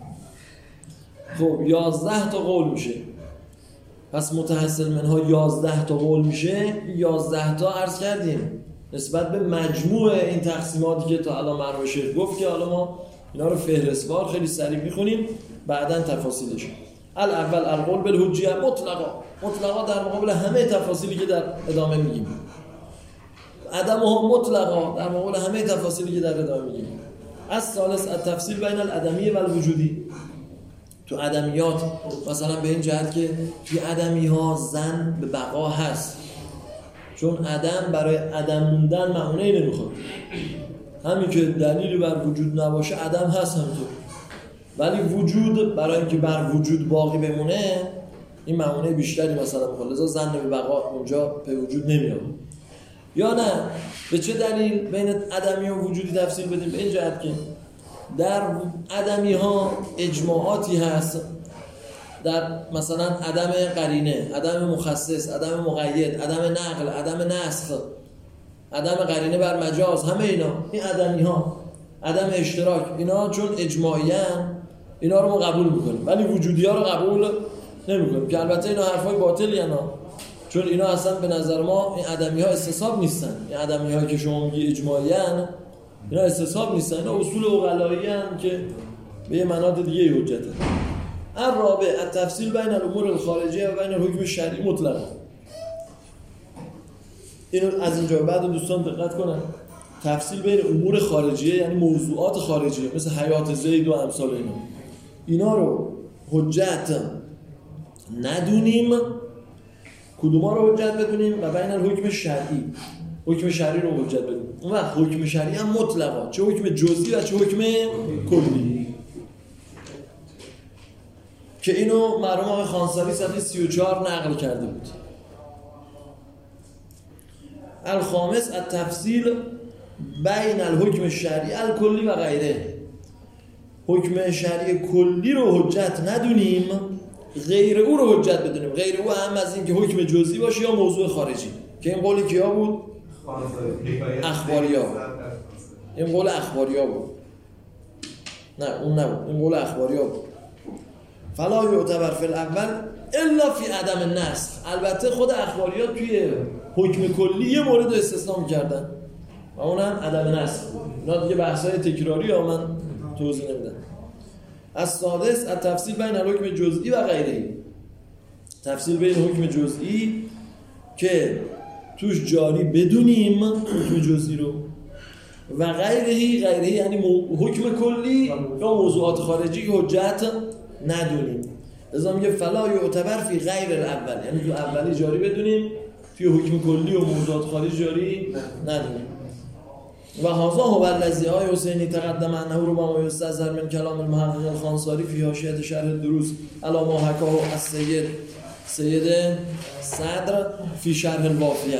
خب یازده تا قول میشه، پس متحصل منها یازده تا قول میشه. یازده تا عرض کردیم نسبت به مجموع این تقسیماتی که تا الان مرحوم شیخ گفت که حالا ما اینا رو فهرستوار خیلی سریع میخونیم بعداً تفاصیلش. الاول القول بالحجیه مطلقا، مطلقا در مقابل همه تفاصیلی که در ادامه میگیم. عدم هم مطلقا در مقابل همه تفاصیلی که در ادامه میگیم. از ثالث التفصیل بین العدمی و الوجودی. تو عدمیات مثلا به این جهت که توی عدمی ها زن به بقا هست، چون عدم برای عدم موندن معونه نمیخواد. همین که دلیلی بر وجود نباشه عدم هست همینطور، ولی وجود برای اینکه بر وجود باقی بمونه این معونه بیشتری مثلا میخواد، لذا زن به بقا اونجا به وجود نمیاد. یا نه به چه دلیل بین عدمی و وجودی تفصیل بدیم؟ به این جهت که در عدمی ها اجماعاتی هست، در مثلا عدم قرینه، عدم مخصص، عدم مقید، عدم نقل، عدم نسخ، عدم قرینه بر مجاز، همه اینا این عدمی ها، عدم اشتراک، اینا چون اجماعی ان اینا رو ما قبول میکنیم، ولی وجودی ها رو قبول نمیکنیم که البته اینا حرفای باطلی ان، چون اینا اصلا به نظر ما این عدمی ها استصحاب نیستن. این عدمی ها که شما میگی اجماعی ان اینا استصحاب نیستن، اینا اصول عقلایی ان که به یه مناط دیگه حجته. الرابع التفصیل بین الامور الخارجیه و بین الحکم الشرعی مطلقا. اینو از اینجا بعد دوستان دقت کنن، تفصیل بین امور خارجیه یعنی موضوعات خارجیه مثل حیات زید و امثال اینا، اینا رو حجت ندونیم، کدوما رو حجت بدونیم؟ و بین الحکم شرعی، حکم شرعی رو حجت بدونیم. اون وقت حکم شرعی هم مطلقا، چه حکم جزئی و چه حکم کلی، که اینو مرحوم آقای خانساری صفحه سی و چهار نقل کرده بود. الخامس التفصیل بین الحکم الشرعی الکلی و غیره. حکم شرعی کلی رو حجت ندونیم، غیر او رو حجت بدونیم. غیر او هم از این که حکم جزئی باشه یا موضوع خارجی، که این قول کیا بود؟ اخباریا. این قول اخباریا بود. نه اون نبود، این قول اخباریا بود. فلا یعتبر فی الاول الا فی عدم النسخ. البته خود اخباریا توی حکم کلی یه مورد استثناء می‌کردن و اونم عدم نسخ. اینا دیگه بحث‌های تکراری ها من توضیح نمیدم. از سادس التفصیل بین الحکم جزئی و غیره. تفصیل بین حکم جزئی که توش جاری بدونیم حکم جزئی رو، و غیره، غیره یعنی حکم کلی یا موضوعات خارجی که حجت ندونیم. لذا میگه فلا یعتبر فی غیر الاول، یعنی تو اولی جاری بدونیم، توی حکم کلی و موضوعات خارجی جاری ندونیم. و هذا هو الذی آی حسینی تقدم انه رو با ما یستظهر من کلام المحقق الخانساری فی حاشیه شرح الدروس علی ما حکاه السید سید صدر فی شرح الوافیه.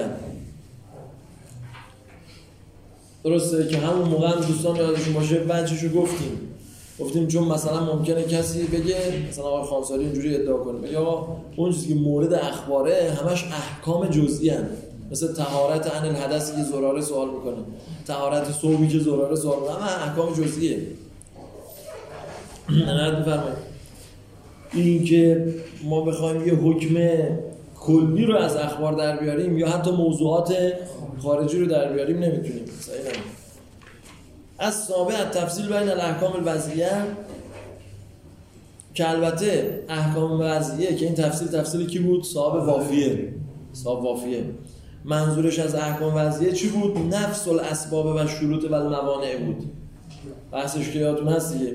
درسته که همون موقع هم دوستان یادشون باشه وجهشو گفتیم گفتیم چون مثلا ممکنه کسی بگه مثلا آقای خانساری اینجوری ادعا کنه یا اون چیزی که مورد اخباره همش احکام جزئی ان، مثل طهارت عن الحدثی که زراره سوال میکنه، طهارت ثوبی که زراره سوال میکنه، همه احکام جزئیه. نظر بفرمایید. این که ما بخوایم یه حکم کلی رو از اخبار در بیاریم یا حتی موضوعات خارجی رو در بیاریم نمیتونیم. صحیح نمیتونیم. از سابع التفصیل بین الاحکام الوضعیه، که البته احکام وضعیه که این تفصیل تفصیلی کی بود؟ صاحب وافیه. صاحب وافیه منظورش از احکام وضعیه چی بود؟ نفس الاسباب و شروط و الموانع بود. بحثش که یادتون هست دیگه.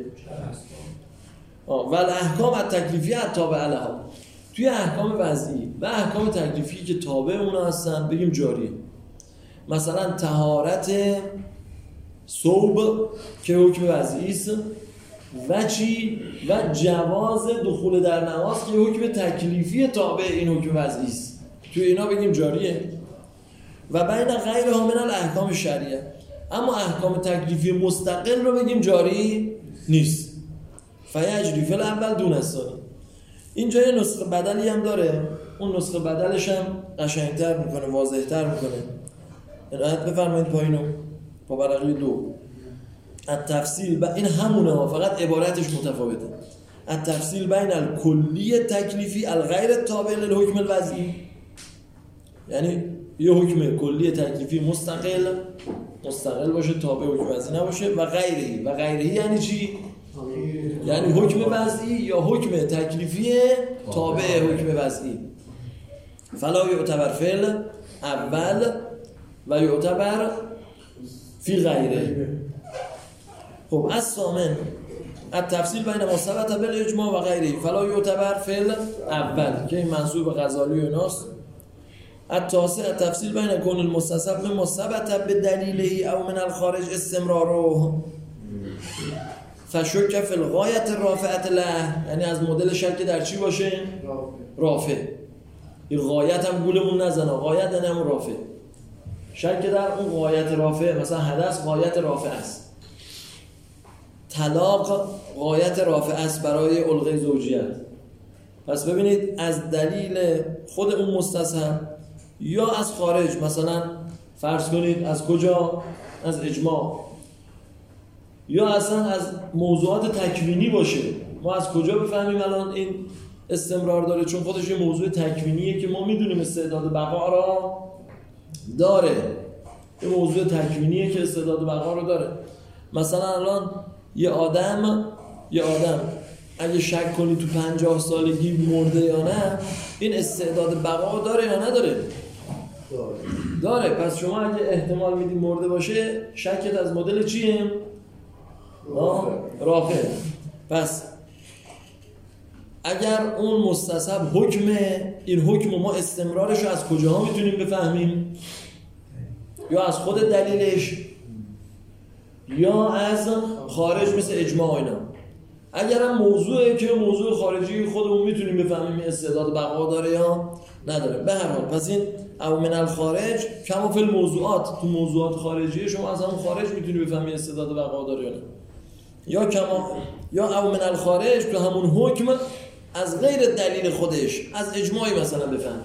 و الاحکام التکلیفیه التابعه لها، توی احکام وضعی و احکام تکلیفی که تابع اونا هستن بگیم جاریه. مثلا طهارت ثوب که حکم وضعی است و چی؟ و جواز دخول در نماز که حکم تکلیفی تابع این حکم وضعی است، توی اینا بگیم جاریه. و بین غیرها من الاحکام شرعیه، اما احکام تکلیفی مستقل رو بگیم جاری نیست. فیجری فی الاول دون الثانی. اینجا یه نسخه بدلی هم داره، اون نسخه بدلش هم قشنگتر میکنه، واضحتر میکنه. عنایت بفرمایید پایینو با ورقه دو. التفصیل این همونه ها، فقط عبارتش متفاوته. التفصیل بین الکلی تکلیفی الغیر تابع للحکم الوضعی، یعنی یه حکم کلی تکلیفی مستقل مستقل باشه، تابع حکم وضعی نباشه. و غیرهی، و غیرهی یعنی چی؟ یعنی حکم وضعی یا حکم تکلیفی تابع حکم وضعی. فلا یعتبر فعل اول و یعتبر فی غیره. خب از ثامن التفصیل بین ما ثبت بالاجماع و غیره فلا یعتبر فعل اول که این منسوب غزالی و ناس. التاسع التفصیل بین کون المستصحب مما ثبت بدلیله او من الخارج استمراره فشک فی الغایت رافعه له، یعنی از مدل شک در چی باشه؟ رافع. این غایت هم گولمون نزنه، غایت یعنی همون رافع. شک در اون غایت رافع، مثلا حدث غایت رافع است، طلاق غایت رافع است برای علقه زوجیت. پس ببینید از دلیل خود اون مستصحب یا از خارج، مثلا فرض کنید از کجا؟ از اجماع، یا اصلا از موضوعات تکوینی باشه. ما از کجا بفهمیم الان این استمرار داره؟ چون خودش یه موضوع تکوینیه که ما میدونیم استعداد بقا را داره، یه موضوع تکوینیه که استعداد بقا رو داره. مثلا الان یه آدم یه آدم اگه شک کنی تو پنجاه سالگی مرده یا نه، این استعداد بقا داره یا نداره؟ داره. پس شما اگه احتمال میدی مرده باشه، شکت از مدل چیه؟ رافع. پس اگر اون مستصحب حکمه، این حکم ما استمرارش رو از کجاها میتونیم بفهمیم؟ یا از خود دلیلش یا از خارج مثل اجماع اینا. اگر هم موضوعه که موضوع خارجی خودمون میتونیم بفهمیم استعداد بقا داره یا نداره. به هر حال پس این او من الخارج کما فی الموضوعات، تو موضوعات خارجی شما از همون خارج میتونی بفهمی استعداد بقا داره یا نه. یا کما یا او من الخارج تو همون حکم از غیر دلیل خودش، از اجماعی مثلا بفهمی.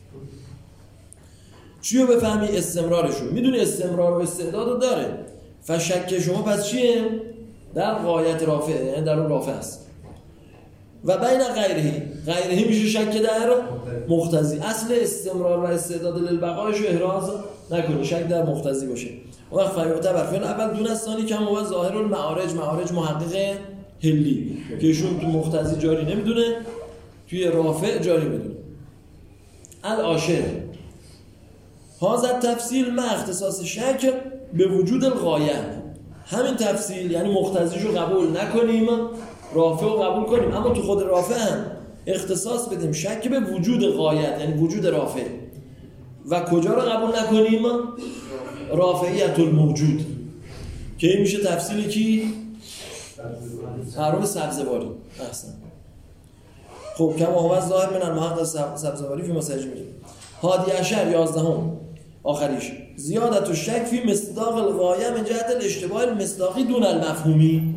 چیو بفهمی؟ استمرارشو. میدونی استمرار و استعدادو داره. فشک شما پس چیه؟ در غایت رافعه، یعنی در اون رافع است. و بین غیرهی، غیرهی میشه شک در مقتضی. اصل استمرار و استعداد للبقایشو احراز نکنی، شک در مقتضی باشه. وقت فیعتبر فعل اول دون الثانی کما هو ظاهر المعارج، معارج محقق حلی که ایشون تو مقتضی جاری نمیدونه، توی رافع جاری میدونه. العاشر هذا تفصیل ما اختصاص شک به وجود الغایه. همین تفصیل یعنی مقتضیشو قبول نکنیم، رافع رو قبول کنیم، اما تو خود رافع هم اختصاص بدیم شک به وجود غایت، یعنی وجود رافع. و کجا رو قبول نکنیم؟ رافعیت الموجود که این میشه تفصیل کی؟ حروم سبزواری. احسن. خب کما هو ظاهر من المحقق سبزواری فی مسجد میگه. هادی عشر یازدهم آخریش زیادت و شک فی مصداق الغایه من جهت الاشتباه المصداقی دون المفهومی.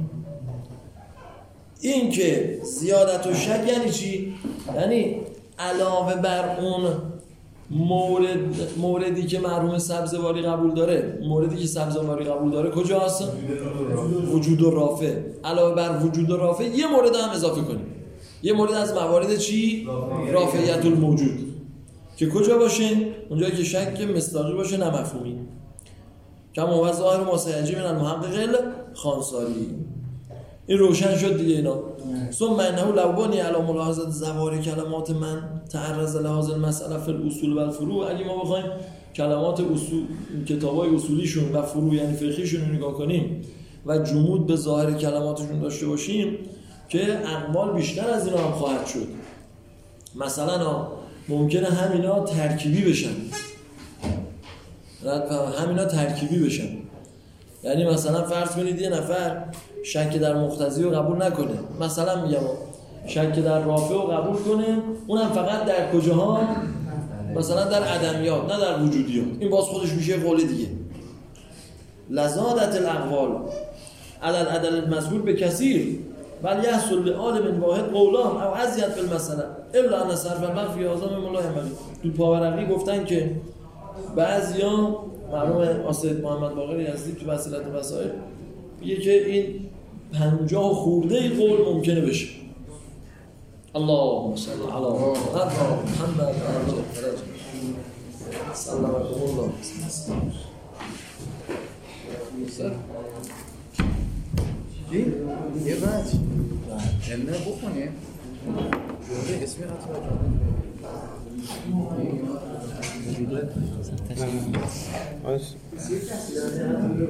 این که زیادت و شک یعنی چی؟ یعنی علاوه بر اون مورد موردی که مرحوم سبزواری قبول داره، موردی که سبزواری قبول داره کجاست؟ وجود و رافع. علاوه بر وجود و رافع یه مورد هم اضافه کنیم، یه مورد از موارد چی؟ رافعیت الموجود که کجا باشه؟ اونجایی که شک مصداقی باشه نه مفهومی. کما هو ظاهر ما سیجی من المحقق الخانساری. این روشن شد دیگه اینا. ثم انه لو بنی علی ملاحظه زوار کلمات من تعرض لهذا المساله فی الاصول و الفروع. اگه ما بخوایم کلمات اصول کتابای اصولیشون و فروع یعنی فقهیشون رو نگاه کنیم و جمود به ظاهر کلماتشون داشته باشیم که اقوال بیشتر از اینا هم خواهد شد. مثلا ممکنه همینا ترکیبی بشن، همینا ترکیبی بشن یعنی مثلا فرض کنید یه نفر شک در مقتضی رو قبول نکنه، مثلا میگم شک در رافع رو قبول کنه، اونم فقط در کجاها؟ مثلا در عدمیات نه در وجودیات. این باز خودش میشه قول دیگه. لزادت الاقوال عدد عدد المذکور به کثیر ولی یحصل لعالم واحد قولان او ازیت بالمساله الا ان صرف المخفی اعظم مولا عملی. تو پاورقی گفتن که بعضیا مرحوم آسد محمد باقر یزدی تو وسیلت وسائل میگه که این پنجاه خورده ای قول ممکنه بشه. اللهم صل علی محمد صلی الله علیه چی؟ یه بچ امنه بخونیم جوره اسمی حتی